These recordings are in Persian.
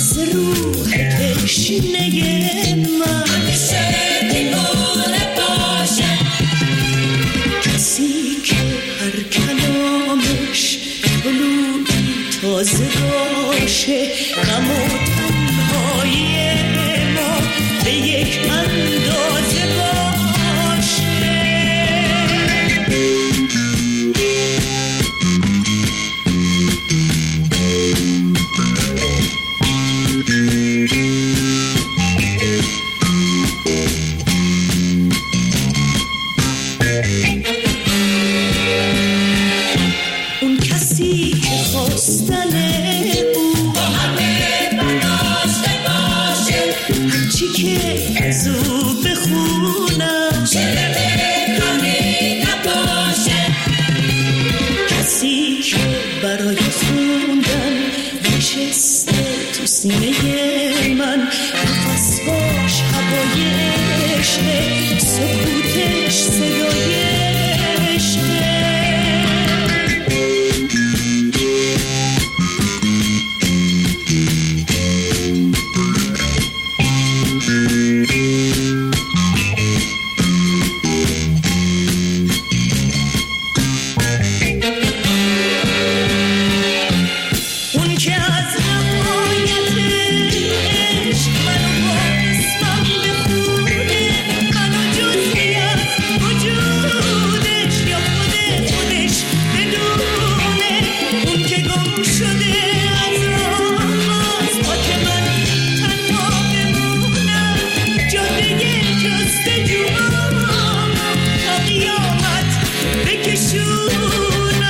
مثل روح تشنه من همیشه دیوانه باشه، کسی که هر کلامش طلوعی تازه باشه، غم و تنهایی ما به یک اندازه باشه. اون کسی که خواستن او با همه برداشته باشه، هرچی که از او بخونم شعر کاری نباشه، کسی که برای خوندن نشسته تو سینه من، نفسهاش هوای عشقه، سکوتش صدای عشقه. اون که از روایت عشق منو با اسمم بخونه، منو جزئی از وجودش یا خودش بدونه، اون که گم شده از راز با که من تنها بمونم، جاده جستجوام تا قیامت بکشونم.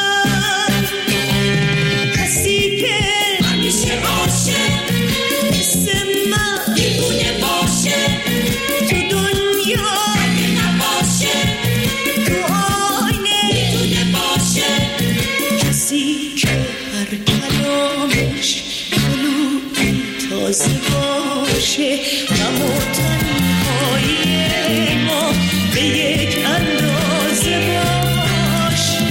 کسی که همیشه عاشق مثل من دیوونه باشه، تو دنیا اگه نباشه، تو آینه میتونه باشه، کسی که هر کلامش طلوعی تازه باشه، غم و تنهایی ما به یک اندازه باشه.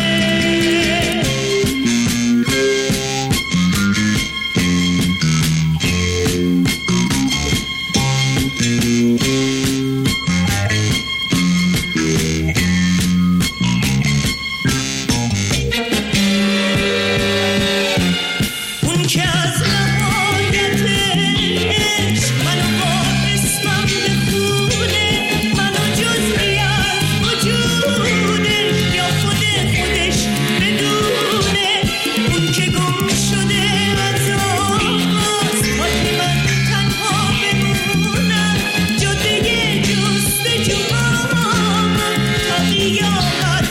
اون که از نهایت عشق منو با اسمم بخونه، منو جزئی از وجودش یا خودش بدونه، اون که گم شده از آغاز با که من تنها بمونم، جاده جستجوام تا قیامت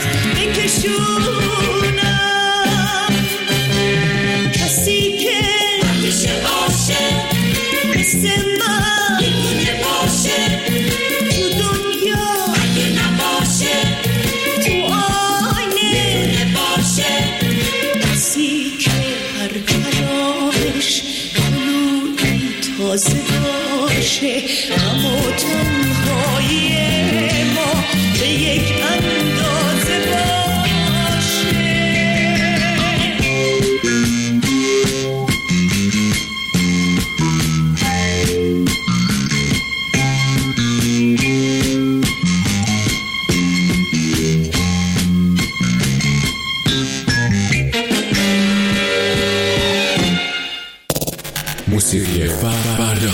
بکشونم. کسی که همیشه عاشق مثل من دیوونه باشه، تو دنیا اگه نباشه، تو آینه میتونه باشه، کسی که هر کلامش طلوعی تازه باشه، غم و تنهایی ما به یک اندازه باشه. موسیقی فردا.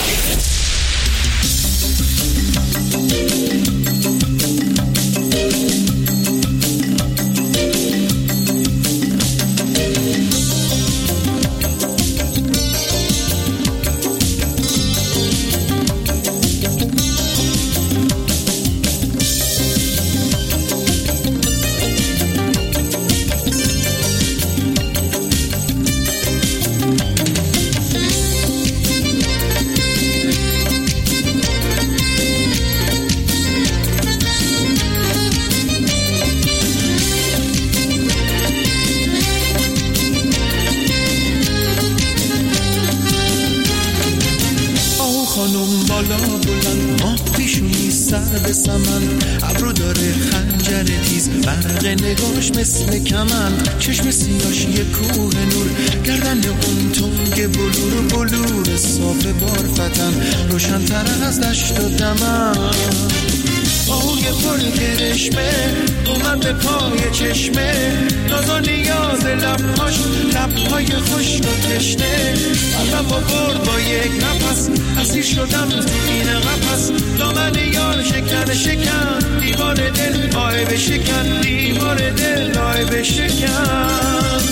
خانم بالا بلند، ماه پیشونی سر به سمن، ابرو داره خنجر تیز، برق نگاش مثل کمند، چشم سیاش یه کوه نور، گردن اون تنگ بلور صاف بارفتن، روشن تر از دشت و دمن. آهوی پر کرشمه اومد به پای چشمه، ناز و نیاز لبهاش، لبهای خشک و تشنه، قلبم با برد با یک نفس، اسیر شدم تو این قفس، دامن یار شکن دیوار دل آی بشکن، دیوار دل آی بشکن.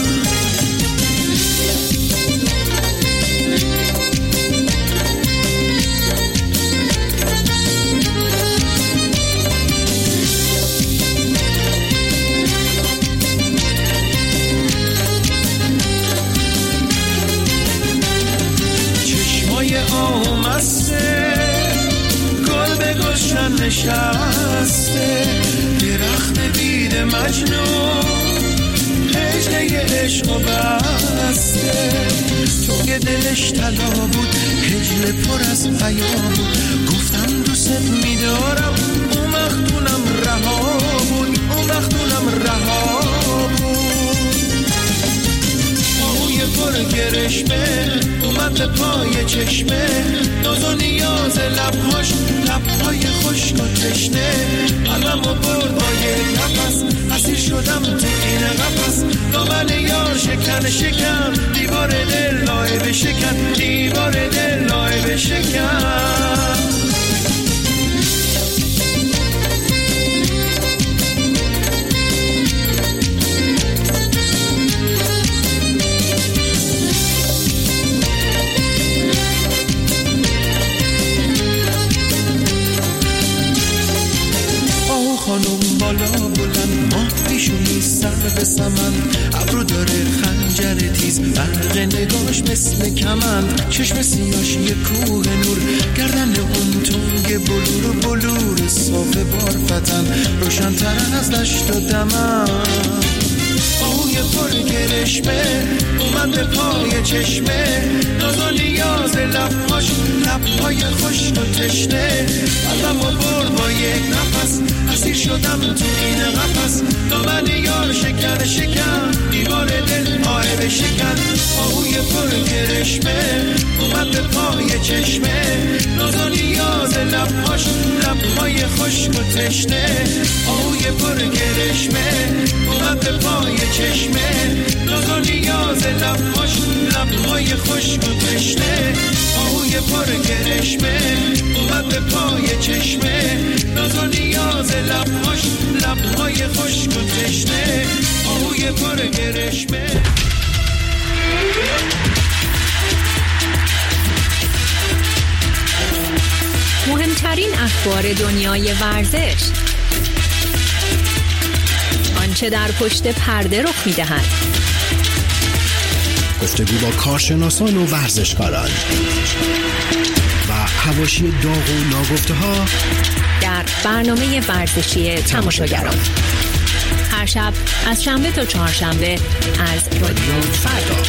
آمسته گل به گلشن نشسته، درخت بید مجنون هجله عشق و بسته، تو که دلش طلا بود هجله پر از پیام بود، گفتم دوست میدارم اون وقتونم رها بود، اون وقتونم رها بود. آهوی پر گرشمه اومد به پای چشمه، ناز و نیاز لبهاش، لبهای خشک و تشنه، قلبم و برد با یک نفس، اسیر شدم تو این قفس، دامن یار شکن دیوار دل آی بشکن، دیوار دل آی بشکن. خانم بالا بلند، ماه پیشونی سر به سمن، ابرو داره خنجر تیز، برق نگاش مثل کمند، چشم سیاش یه کوه نور، گردن اون تنگ بلور صاف بارفتن، روشن تر از دشت و دمن. آهوی پر گرشمه اومد به پای چشمه، ناز و نیاز لبهاش، لبهای خشک و تشنه، قلبم و برد با یک نفس، اسیر شدم تو این قفس، دامن یار شکن دیوار دل آی بشکن. آهوی پر گرشمه اومد به پای چشمه، ناز و نیاز لبهاش، لبهای خشک و تشنه، آهوی پر گرشمه اومد به پای چشمه، ناز و نیاز لبهاش، لبهای خشک و تشنه، آهوی پر گرشمه اومد به پای چشمه، ناز و نیاز لبهاش، لبهای خشک و تشنه، آهوی پر گرشمه. مهمترین اخبار دنیای ورزش، آنچه در پشت پرده رخ می‌دهد، گفتگو با کارشناسان و ورزشکاران و حواشی داغ و ناگفته‌ها در برنامه ورزشی تماشاگران، هر شب از شنبه تا چهارشنبه از رادیو فردا.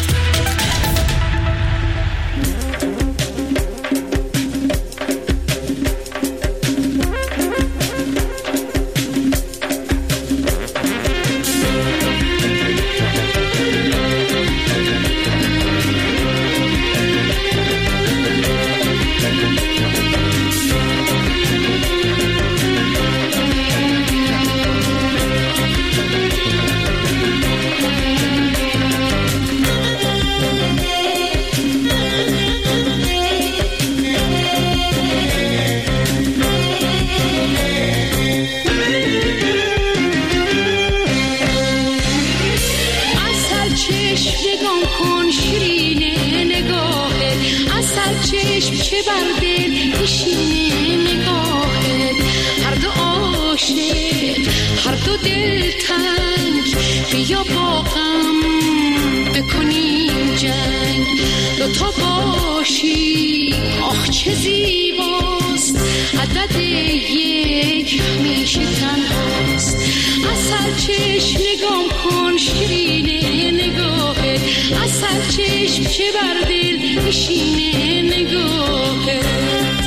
هر دو دل تنگ بیا با غم بکنیم جنگ، دوتا باشی آخ چه زیباست، عدد یک همیشه تنهاست. اصل چشم نگام کن شیرینه نگاهه، اصل چشم چه بر دل نشینه نگاهه.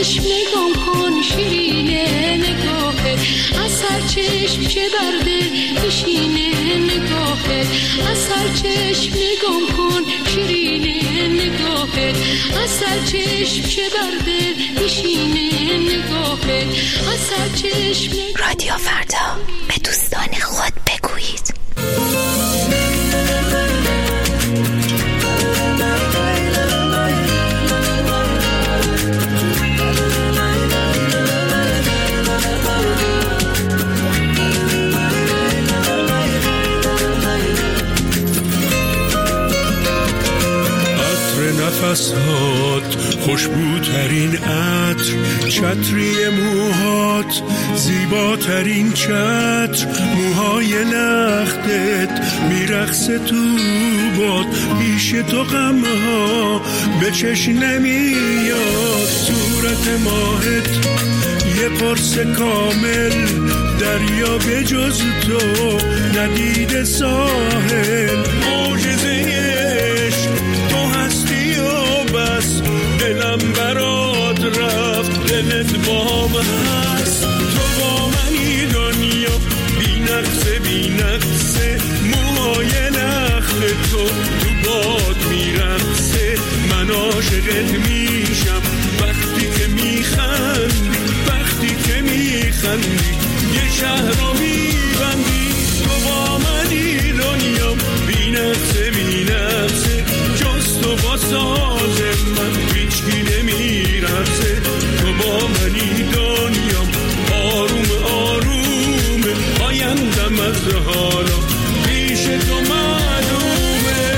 چشم نگام کن شیرینه نگاهت، از هر چشم چه بر دل نشینه نگاهت، از هر چشم نگام کن شیرینه نگاهت، از هر چشم چه بر دل نشینه نگاهت، از هر چشم. رادیو فردا، به دوستان خود بگویید. نفسات خوشبوترین عطر، چتری موهات زیباترین چتر، موهای لختت میرقصه تو باد، پیش تو غمها به چشم نمیاد، صورت ماهت یه قرص کامل، دریا به جز تو ندید ساحل، معجزه دلم برات رفت، دلت با من هست، تو با منی دنیا بی نقصه بی نقصه، موهای نخل تو باد میرقصه، من عاشقت میشم وقتی که میخندی، وقتی که میخندی یه شهر رو میبندی، تو با منی دنیا بی نقصه بی نقصه، جز تو با ساز من هیچکی نمیرسه، تو با منی دنیام آروم آروم، آیندم از حالا پیش تو معلومه.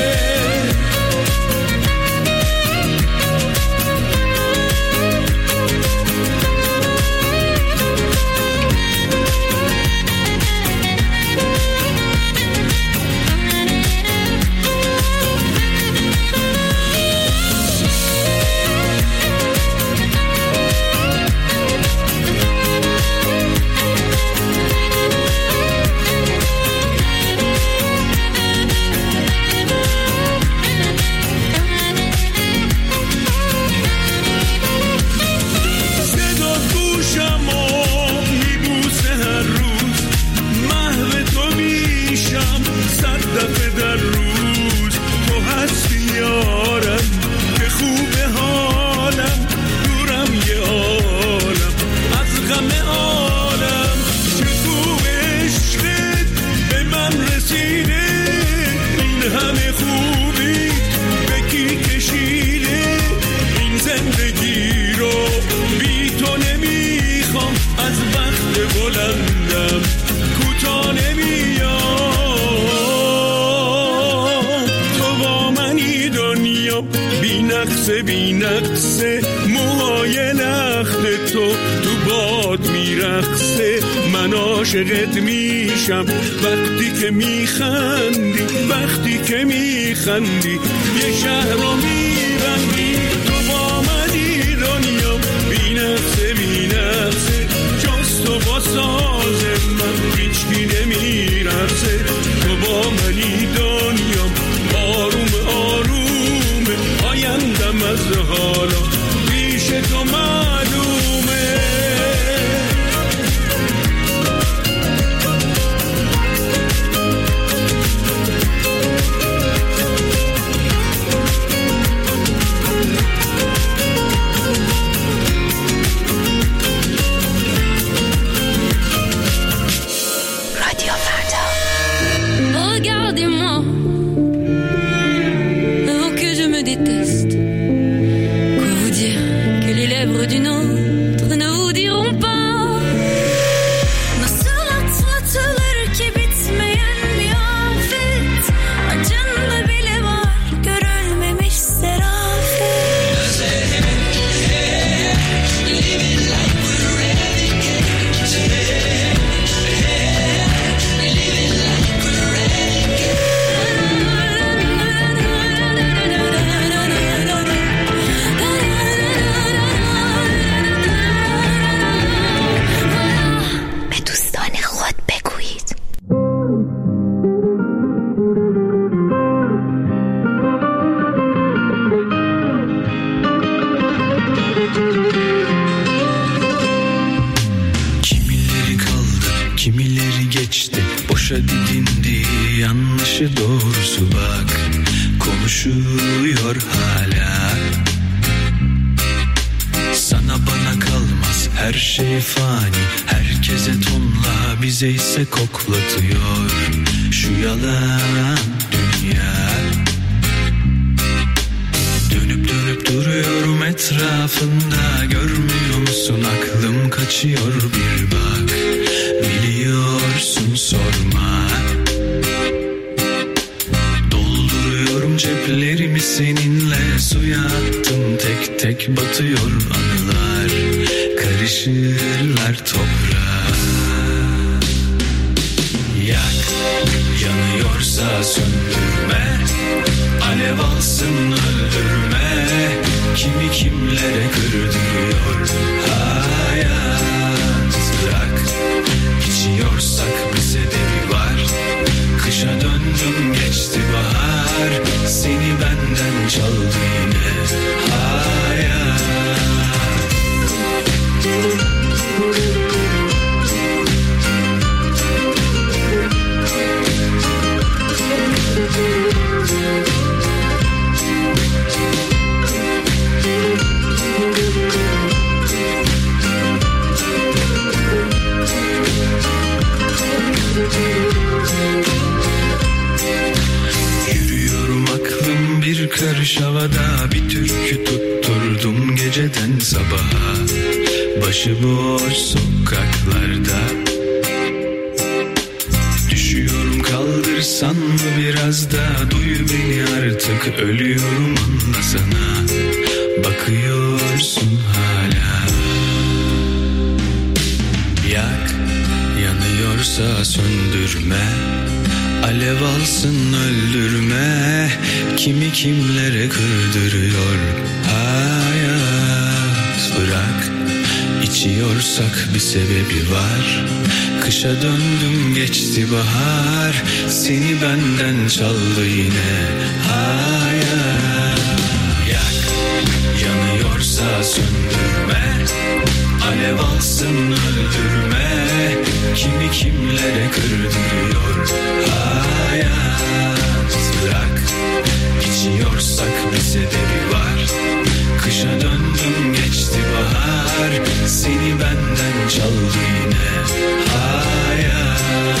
بی نقصه موهای لخت تو باد میرقصه، من عاشقت میشم وقتی که میخندی، وقتی که میخندی یه شهر رو میبندی، تو با منی دنیا بی نقصه بی نقصه، جز تو با ساز من هیچکی نمیرسه، تو با منی دنیا آروم آروم، آیندم از حالا پیش تو معلومه. رادیو فردا. Regardez-moi, avant que je me déteste. Quoi vous dire que les lèvres d'une autre ne vous diront pas? Nasıl atlatılır ki bitmeyen bir afet, acında bile var görülmemiş serafet. Living like we're renegades, living like we're renegades. Boşa didindi yanlışı doğrusu bak, konuşuyor hala. Sana bana kalmaz her şey fani, herkese tonla bize ise koklatıyor şu yalan dünya. Dönüp dönüp duruyorum etrafında, görmüyor musun aklım kaçıyor bir bak, biliyorsun sorma. Dolduruyorum ceplerimi seninle, suya attım tek tek batıyor anılar, karışırlar toprağa. Yak, yanıyorsa söndürme, alev alsın öldürme, kimi kimlere kırdırıyor hayat. Bırak, içiyorsak bir sebebi var, kışa döndüm geçti bahar, seni benden çaldı yine hayat. Yürüyorum aklım bir karış havada, bir türkü tutturdum geceden sabaha, başıboş sokaklarda. Düşüyorum kaldırsan mı biraz da, duy beni artık ölüyorum anlasana, bakıyorsun hala. Yak, yanıyorsa söndürme, alev alsın öldürme, kimi kimlere kırdırıyor hayat. Bırak, içiyorsak bir sebebi var, kışa döndüm geçti bahar, seni benden çaldı yine hayat. Yak, yanıyorsa söndürme, alev alsın öldürme, kimi kimlere kırdırıyor hayat. Bırak, içiyorsak bir sebebi var, kışa döndüm geçti bahar, seni benden çaldı yine hayat.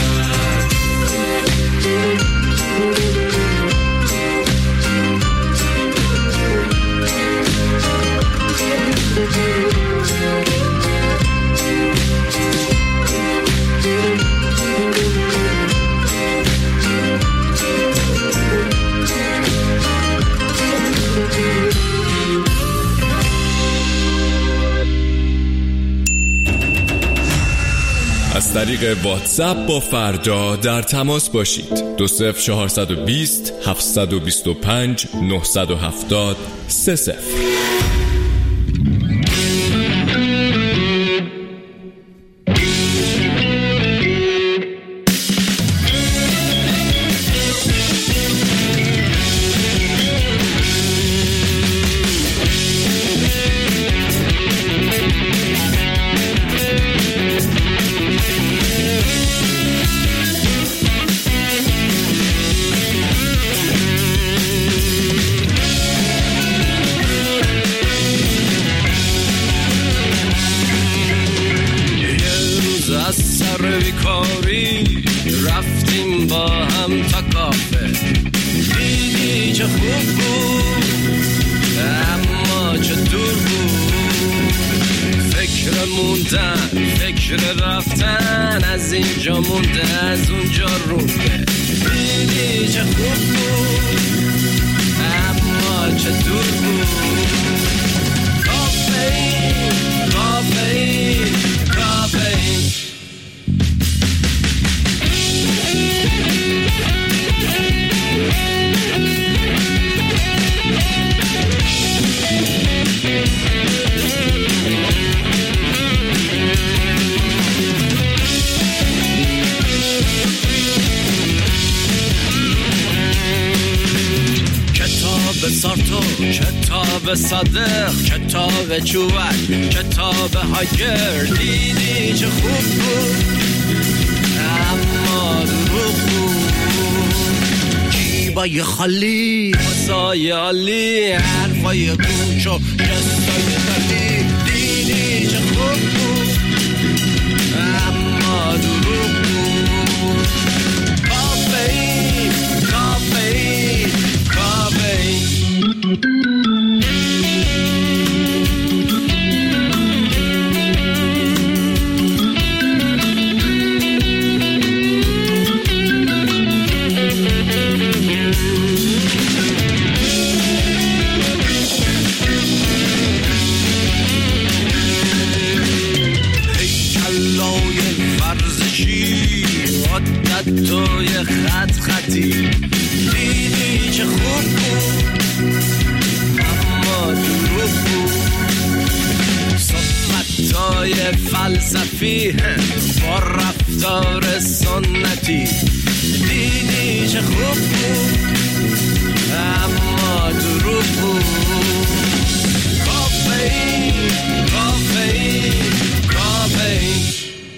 از طریق واتساپ با فردا در تماس باشید. 20420 725 970 30. رفتیم با هم تا کافه، دیدی چه خوب بود اما چه دور بود، فکر موندن فکر رفتن، از اینجا مونده از اونجا رونده، دیدی چه خوب بود اما چه دور بود. کافئین کافئین کافئین کتاب سارتو، کتاب صادق، کتاب چوبک، کتاب هاگر، دیدی چه خوب بود اما درو جیبای خالی واسای عالی حرفای گوش و جستای خالی دیدی چه خوب بود اما دروغ بود کافئین کافئین کافئین توی خط خطی دیدی چه خوب بود اما دروغ بود صحبتای فلسفی با رفتار سنتی دیدی چه خوب بود اما دروغ بود کافئین کافئین کافئین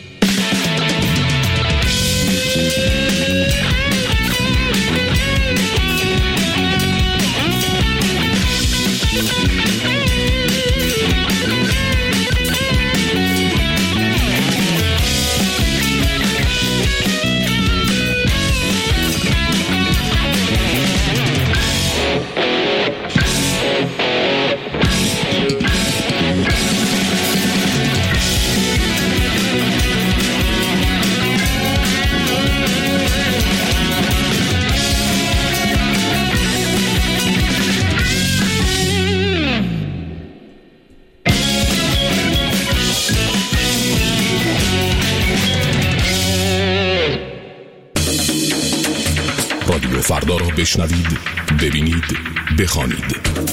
رادیو فردا را بشنوید، ببینید، بخوانید.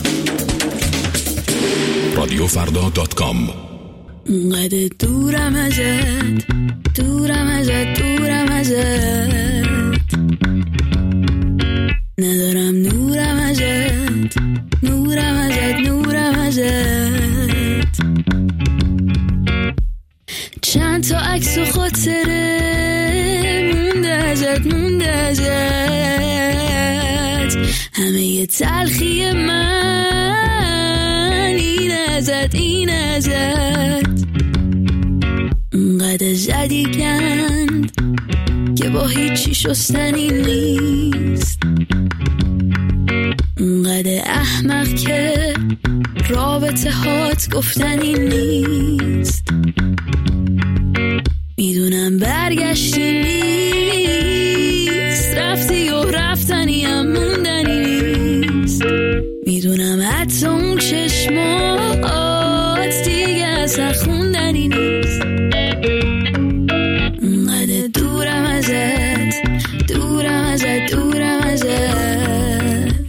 رادیوفردا.com. اونقدر دورم ازت، دورم ازت، دورم ازت، ندارم نورم ازت، نورم ازت، نورم ازت. چند تا عکس و خاطره مونده ازت، مونده ازت، همه یه تلخی من این ازت، این ازت. اونقدر زدی گند که با هیچی شستنی نیست، اونقدر احمق که رابطه هات گفتنی نیست. میدونم برگشتی نیست، رفتی و رفتنی هم موندنی نیست. میدونم حتی اون چشمات دیگه اصلا خوندنی نیست. اونقدر دورم ازت، دورم ازت، دورم ازت،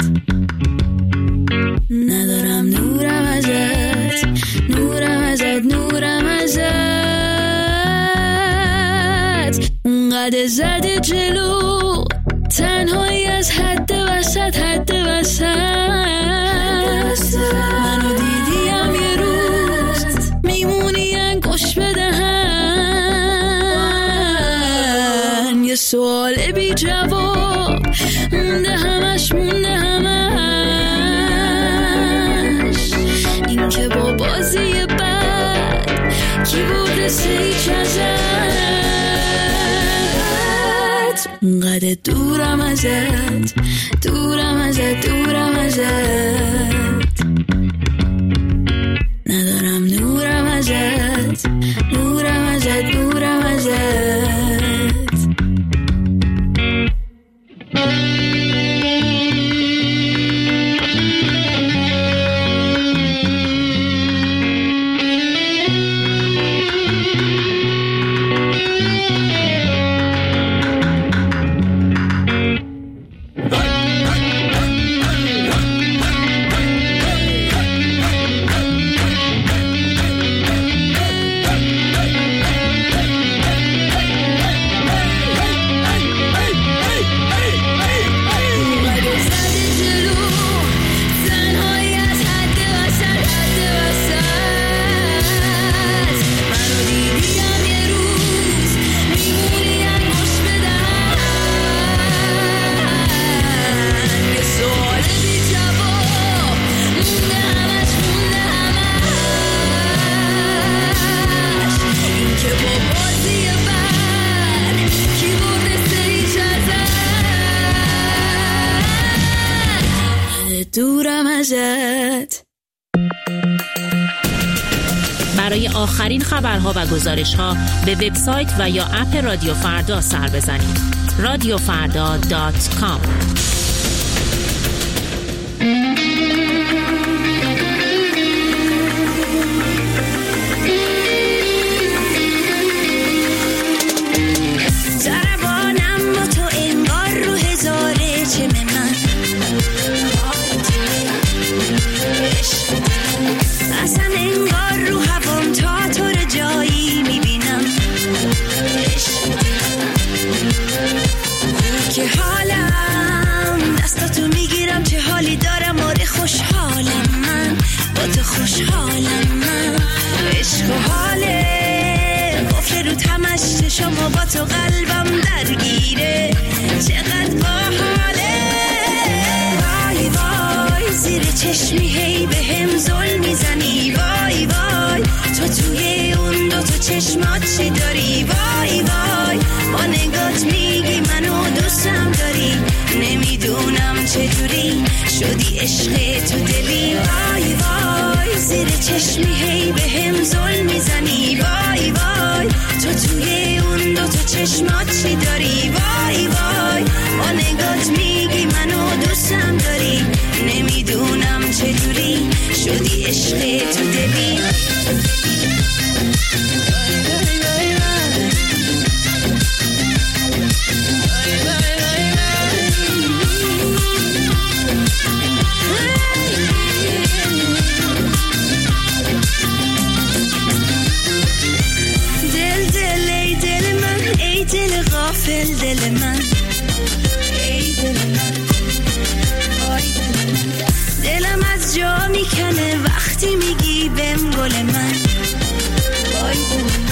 ندارم نورم ازت، نورم ازت، نورم ازت. اونقدر زده جلو تنهایی از حد وسط، حد وسط. منو دیدیم یه روز میمونی انگوش بدهن، یه سوال بی جواب مونده همش، مونده همش. این که با بازی بد کی برده سیچ ازت. اونقدر دورم ازت، دورم ازت، دورم ازت، ندارم نورم ازت، نورم ازت، نورم ازت. برای آخرین خبرها و گزارش‌ها به وبسایت و یا اپ رادیو فردا سر بزنید. radiofarda.com. خوشحالم من، عشق و حاله قفل رو تمش شما با تو قلبم درگیره، چقدر باحاله. وای وای زیر چشمی هی به هم ظلم میزنی، وای وای تو توی اون دو تا چشمات چی داری، وای وای با نگات میگی منو دوستم داری، نمیدونم چجوری شدی عشق تو دلی. وای وای زیر چشمی هی به هم ظلم میزنی، وای وای تو توی اون دو تا چشمات چی داری، وای وای با نگات میگی منو دوستم داری، نمیدونم چجوری شدی عشق تو دلی. دل من ای دل من، آی دل من، دلم از جا میکنه وقتی میگی بهم گل من، آی دل من،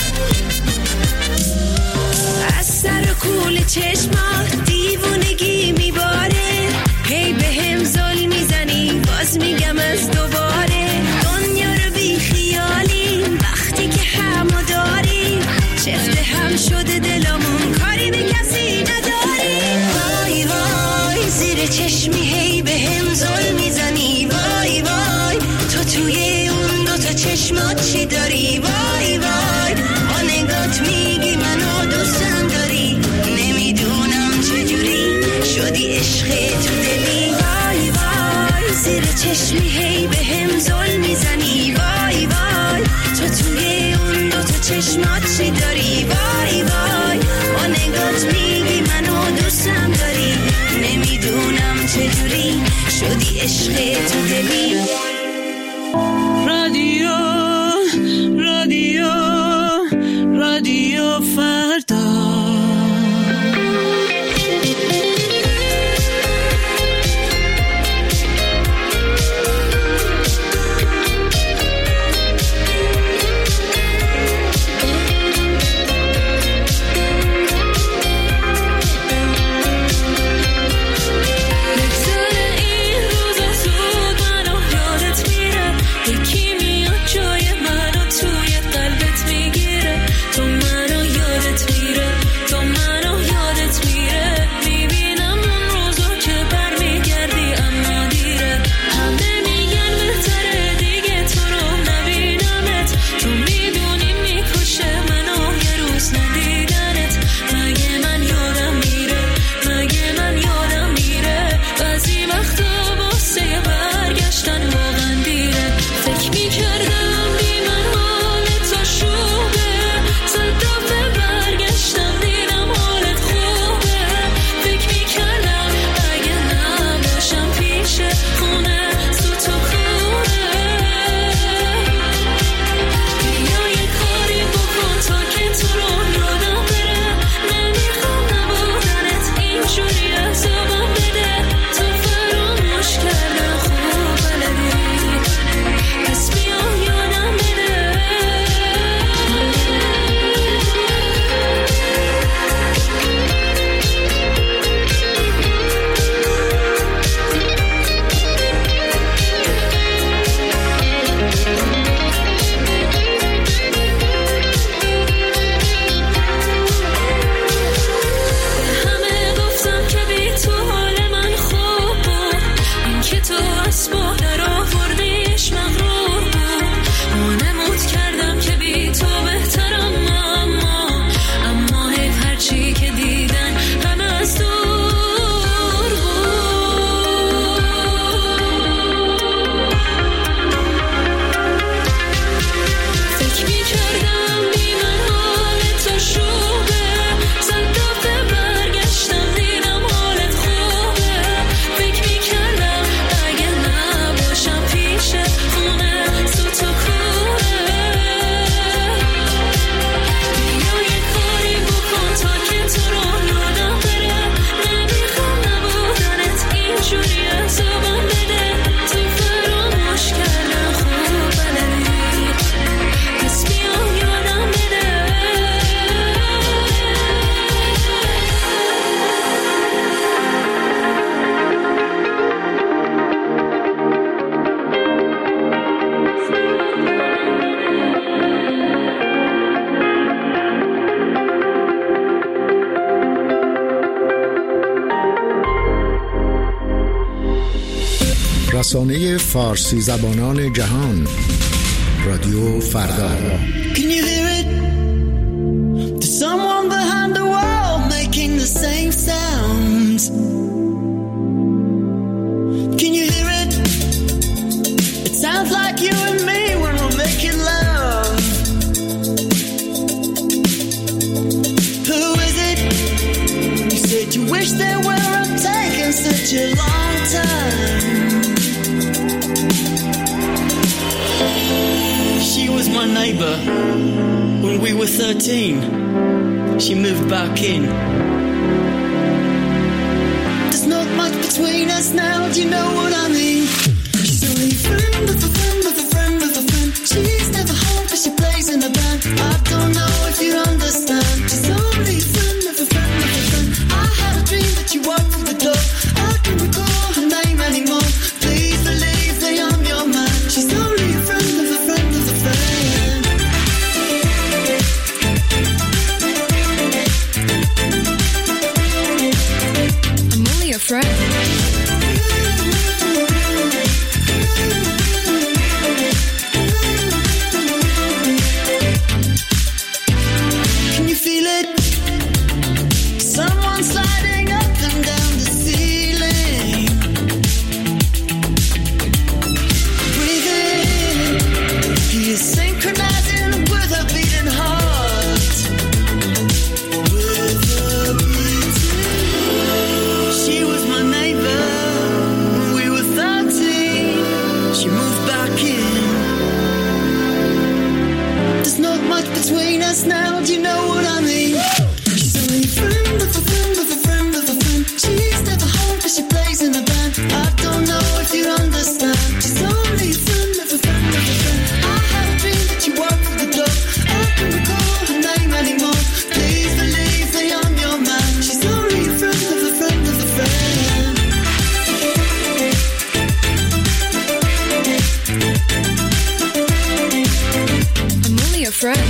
از سر و کول چشمات دیوونگی میباره، هی بهم ظلم میزنی باز میگم از دوباره، دنیا رو بی خیالی وقتی که همو داری، چفت هم شده دلمون کاری به کسی نداری. وای وای زیر چشمی هی به هم ظلم میزنی، وای وای تو توی اون دو تا چشمات چی داری، وای وای با نگات میگی منو دوستم داری، نمیدونم چجوری شدی عشق تو دلی. وای وای زیر چشمی هی به هم ظلم میزنی، وای وای تو توی اون دو تا چشمات چی داری، وای وای با نگات میگی منو دوستم داری، نمیدونم چجوری شدی عشق تو دلی. رادیو رادیو رادیو فردا. رسانه فارسی زبانان جهان، رادیو فردا. Can you hear it? There's someone behind the wall making the same sounds. Can you hear it? It sounds like you and me when we're making love. Who is it? You said you wish they weren't taking such a long time. She was my neighbor when we were 13. She moved back in. There's not much between us now, do you know what I mean? She's only a friend of a friend of a friend of a friend. She's never home but she plays in a band. I don't know if you understand. She's only a friend of a friend of a friend. I had a dream that you walked through the door. I can't recall her name anymore. Please believe that I'm your man. She's only a friend of a friend of a friend. I'm only a friend. Can you feel it? Someone sliding up and down the ceiling. Breathe in. He is synchronizing with her beating heart. With her beating. She was my neighbor when we were 13. She moved back in. There's not much between us now, do you know what I mean? She's only a friend of a friend of a friend of a friend. She's never home but she plays in a band. I don't know if you understand. She's only a friend of a friend of a friend. I had a dream that you walked through the door. I can't recall her name anymore. Please believe that I'm your man. She's only a friend of a friend of a friend. I'm only a friend.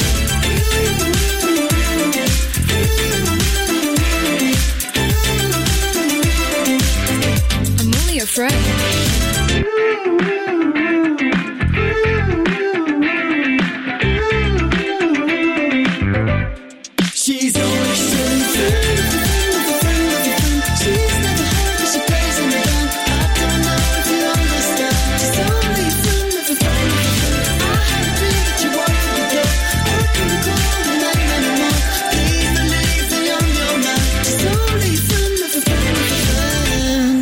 I'm only a friend. She's only a friend of a friend of a friend of a friend. She's never home but she plays in a band. I don't know if you understand. She's only a friend of a friend of a friend. I had a dream that you walked through the door. I can't recall her name anymore. Please believe that I'm your man. She's only a friend of a friend of a friend.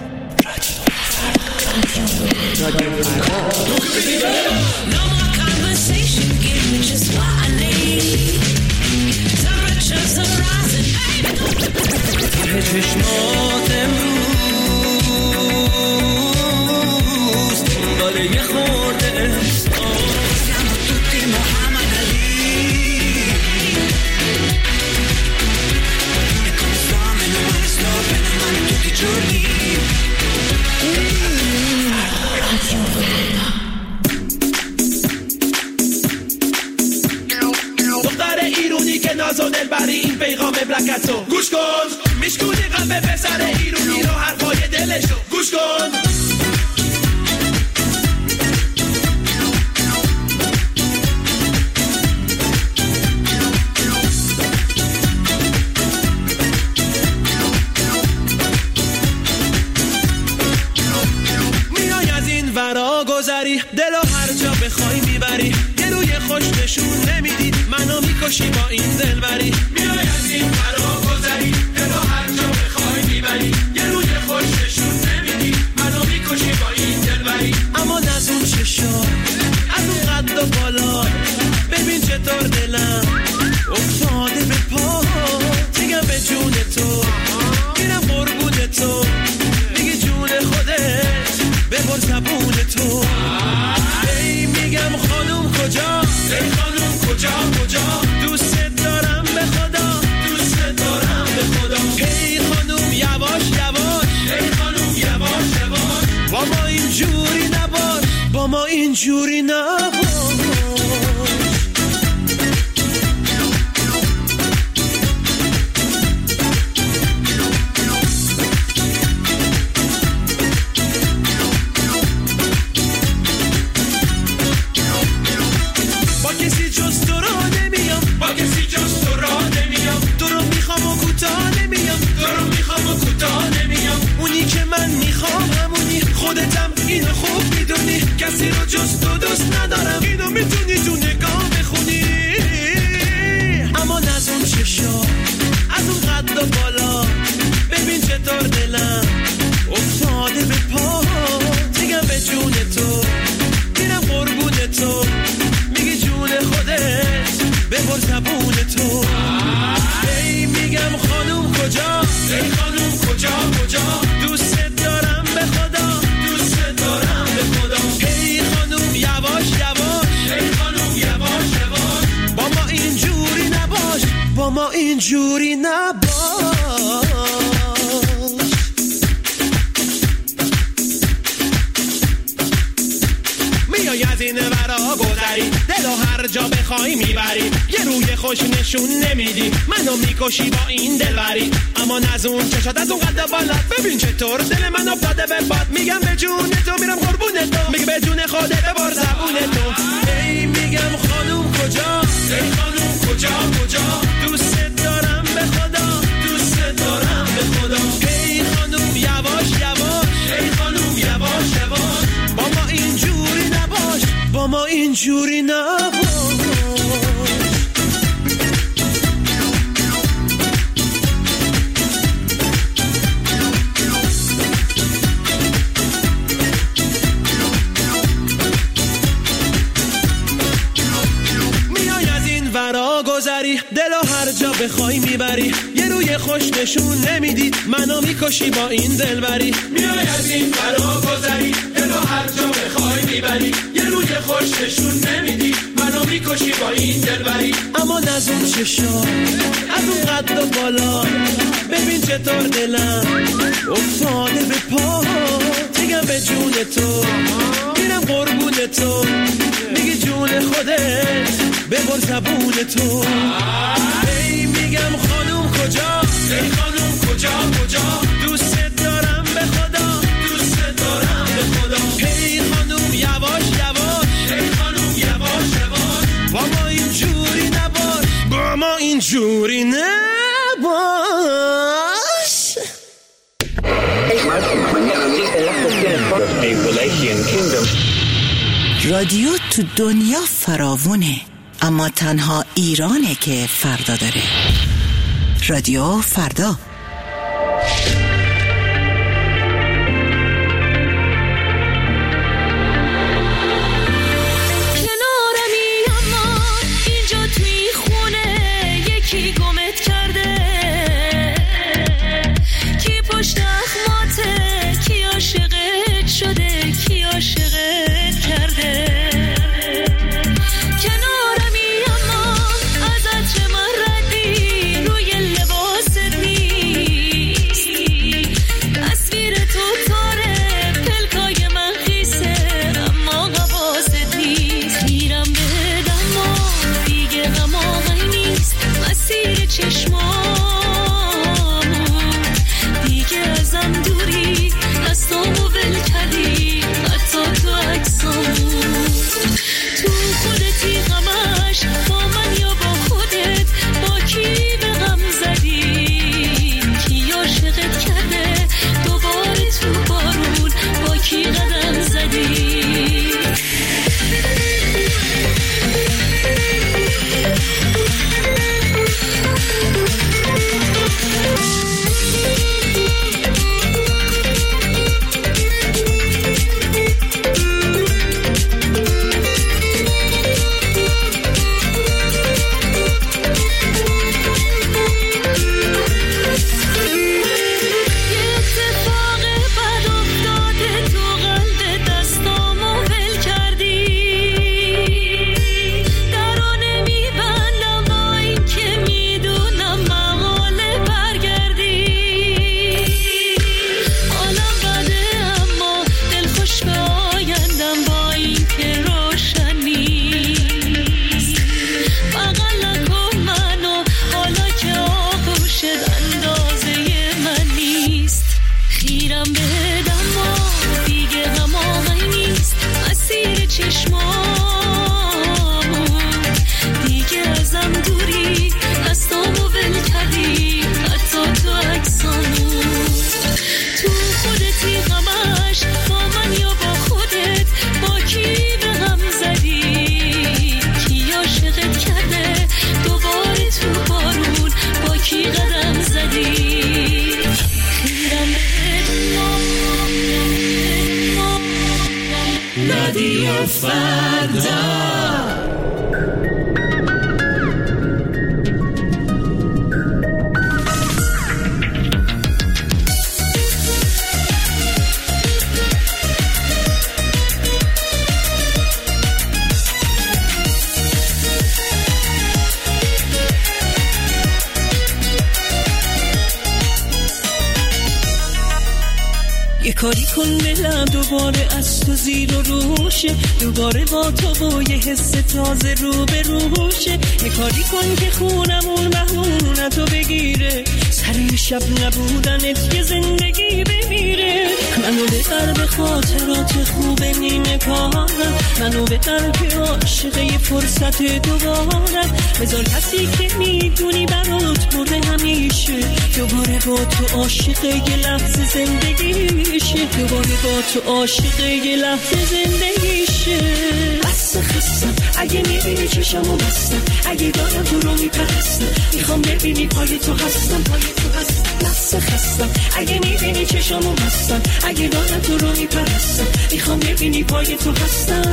No more conversation, give me just what I need. Temperatures are rising, baby. چشمات امروز دنبال یه خورده Siamo tutti Muhammad Ali. E come sto, meno male tutti i giorni. دختر ایرونی که ناز و دلبری این پیغام بلکتو گوش کن میشکونی قلب پسر ایرونی رو حرفای دلشو گوش کن میای از این ورا گذری دلو هر جا بخوای میبری یه روی خوش نشون نمیدی منو میکشی با این دلبری میای از این ورا گذری دلو هر جا بخوای میبری یه روی خوش نشون نمیدی منو میکشی با این دلبری اما از اون چشا از اون قد و بالا ببین چطور دلم افتاده به پا میگم به جون تو میرم قربون تو میگی جون خودت ببر زبون تو ای میگم خانوم کجا ای خانوم کجا دوست دارم به خدا ای خانوم یواش ای خانوم یواش با ما اینجوری نباش جز تو دوست ندارم. اینو میتونی تو نگاه بخونی، اما از اون چشا، از اون قد و بالا، ببین چطور دلم افتاده به پا. میگم به جون تو، میرم قربون تو، میگی جون خودت ببر زبون تو. ای میگم خانوم کجا، ای خانوم کجا کجا، دوست دارم به خدا، دوست دارم به خدا. ای خانوم یواش یواش، ای خانوم یواش یواش، با ما اینجوری نباش، با ما اینجوری نباش. میای از این ورا گذری، دلو هر جا بخوای میبری، یه روی خوش نشون نمیدی، منو میکشی با این دلبری. اما از اون چشات، از اون قد بالات، ببین چطور دل من افتاده به باد. میگم به جون تو، میرم قربون تو، میگه به جون خودت ببر زبون تو. ای میگم خانوم کجا، ای خانوم کجا کجا، دوست دارم به خدا، دوست دارم به خدا. ای خانوم یواش یواش، ای خانوم یواش یواش، با ما اینجوری نباش، با ما اینجوری نباش. دلو هر جا بخوای میبری، یه روی خوش نشون نمیدی، منو میکشی با این دلبری. میای از این فرا گذری، دلو هر جا بخوای میبری، یه روی خوش نشون نمیدی، منو میکشی با این دلبری. اما از اون چشا، از اون قد و بالا، ببین چطور دلم افتاده به پا. میگم به جون تو، میرم قربون تو، میگی جون خودت ببر زبون تو. ای میگم خانوم کجا، ای خانوم کجا کجا، دوست دارم به خدا، دوست دارم به خدا. ای خانوم یواش یواش، ای خانوم یواش یواش، با ما اینجوری نباش، با ما اینجوری نباش. رادیو تو دنیا فراوونه، اما تنها ایرانه که فردا داره. رادیو فردا. رادیو فردا. یه کاری کن دلم دوباره از تو زیر و روشه، دوباره با تو و یه حس تازه رو به روشه. یه کاری کن که خونمون مهمونتو بگیره، سر شب نبودنت که زندگی بمیره. منو ببر به خاطرات خوب نیمه کارم، منو ببر که عاشق یه فرصت دوبارم. بذار کسی که میدونی برات برده همیشه، دوباره با تو عاشق یه لحظه زندگیشه، دوباره با تو عاشق یه لحظه زندگیشه. بس خستم اگه میبینی چشمو بستم، اگه دارم تو رو میپرستم، میخوام ببینی پای تو هستم، پای تو هستم. بس خستم اگه میبینی چشمو بستم، اگه دارم تو رو میپرستم، میخوام ببینی پای تو هستم.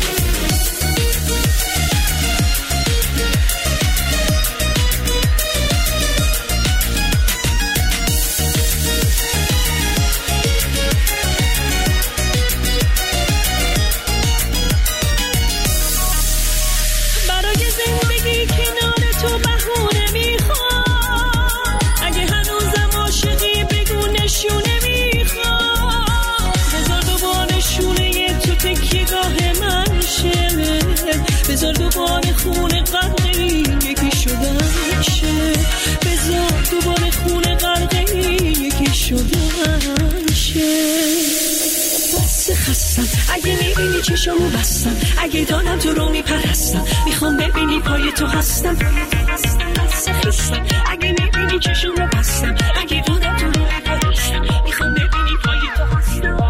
بذار دوباره خونه غرقی یکی شدن شه، بذار دوباره خونه غرقی یکی شدن شه. بس خستم اگه میبینی چشمو بستم، اگه دارم تو رو میپرستم، میخوام ببینی پای تو هستم. بس خستم اگه میبینی چشمو بستم، اگه دارم تو رو میپرستم، میخوام ببینی پای تو هستم.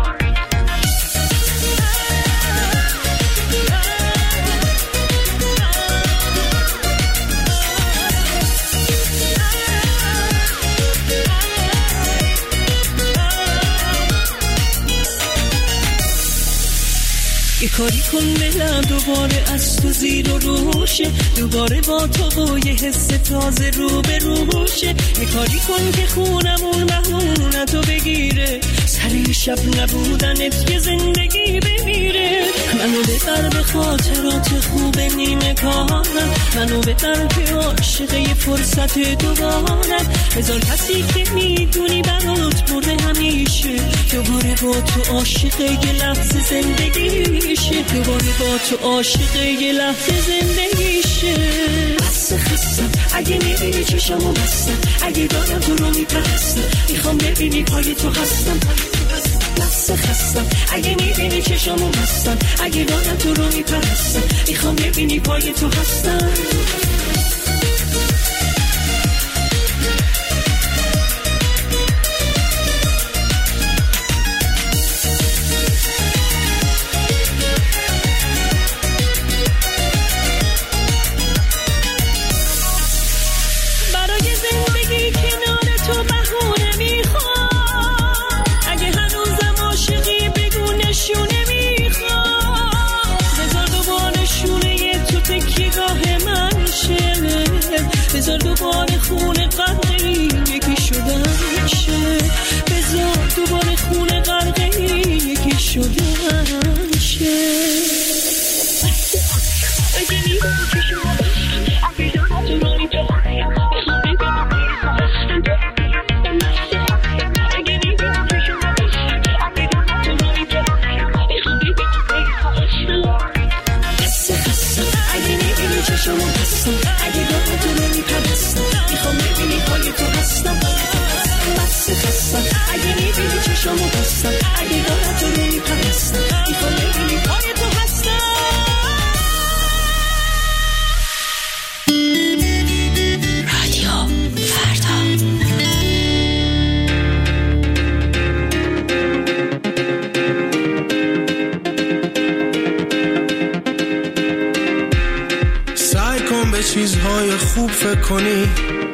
یه کاری کن دلم دوباره از تو زیر و روشه، دوباره با تو و یه حس تازه رو به روشه. یه کاری کن که خونمون مهمونتو بگیره، سر شب نبودنت که زندگی بمیره. منو ببر به خاطرات خوب نیمه کارم، منو ببر که عاشق یه فرصت دوبارم. بذار کسی که میدونی برات برده همیشه، دوباره با تو عاشق یه لحظه زندگیشه، دوباره با تو عاشق یه لحظه زندگیشه. بس خستم اگه میبینی چشمو بستم، اگه دارم تو رو میپرستم، میخوام ببینی پای تو هستم. بس خستم اگه میبینی چشمو بستم، اگه دارم تو رو میپرستم، میخوام ببینی پای تو هستم. بذار دوباره خونه غرقی یکی شدن شه، بذار دوباره خونه غرقی یکی شدن شه. چیزهای خوب فکر کنی،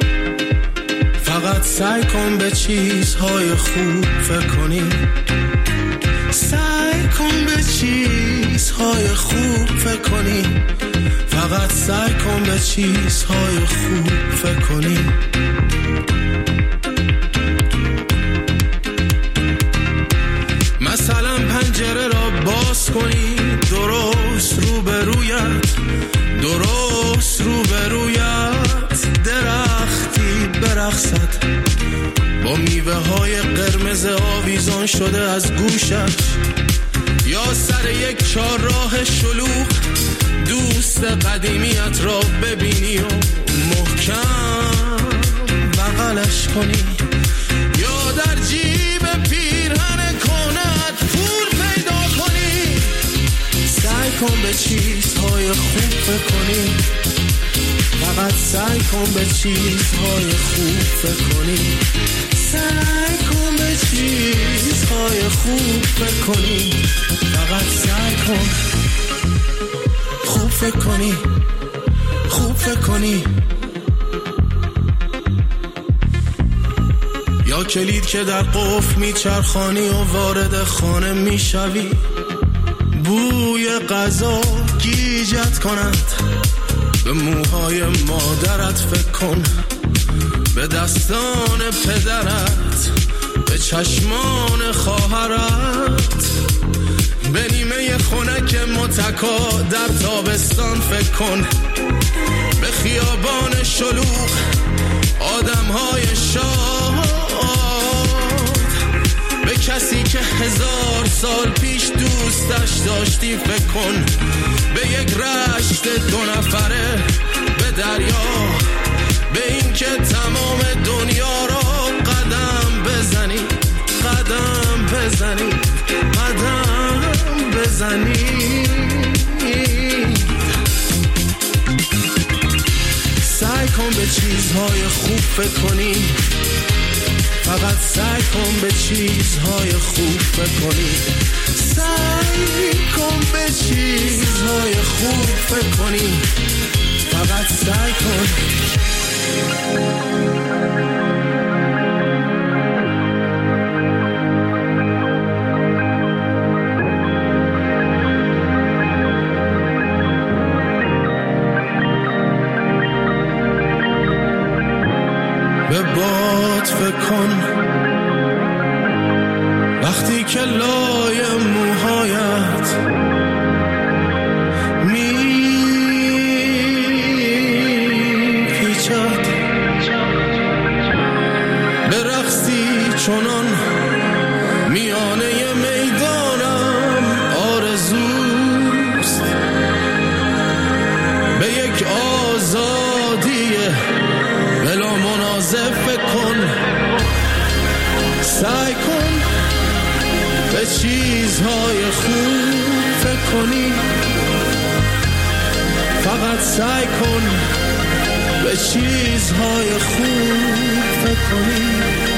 فقط سعی کن به چیزهای خوب فکر کنی، سعی کن به چیزهای چیزهای خوب فکر کنی، فقط سعی کن به چیزهای خوب فکر کنی. مثلا پنجره را باز کنی، درست روبرویت درختی برقصد با میوه های قرمز آویزان شده از گوشش، یا سر یک چهارراه شلوغ دوست قدیمیت را ببینی و محکم بغلش کنی، یا در جیب پیرهن کنت پول پیدا کنی. سعی کن به چیزهای خوب فکر کنی، فقط سعی کن به چیزهای خوب فکر کنی. سعی کن به چیزهای خوب فکر کنی، فقط سعی کن خوب فکر کنی، خوب فکر کنی. یا کلید که در قفل میچرخانی و وارد خانه میشوی، بوی غذا گیجت کند، به موهای مادرت فکر کن، به دستان پدرت، به چشمان خواهرت، به نیمه خنک متکا در تابستان فکر کن، به خیابان شلوغ آدمهای شاد، به کسی که 1000 سال پیش دوستش داشتی فکر کن، به یک رشت 2 نفره، به دریا، به این که تمام دنیا را قدم بزنی، قدم بزنی، قدم بزنی. سعی کن به چیزهای خوب فکر کنی، فقط سعی کن به چیزهای خوب فکر کنی. سعی کن به چیزهای خوب فکر کنی، فقط سعی کن. به باد فکر کن وقتی که لای موهایت میپیچد، به رقصی چنان میانه میدانم آرزوست، به یک آزادی بلا منازع فکر کن. سعی کن به چیزهای خوب فکر کنی، فقط سعی کن به چیزهای خوب فکر کنی.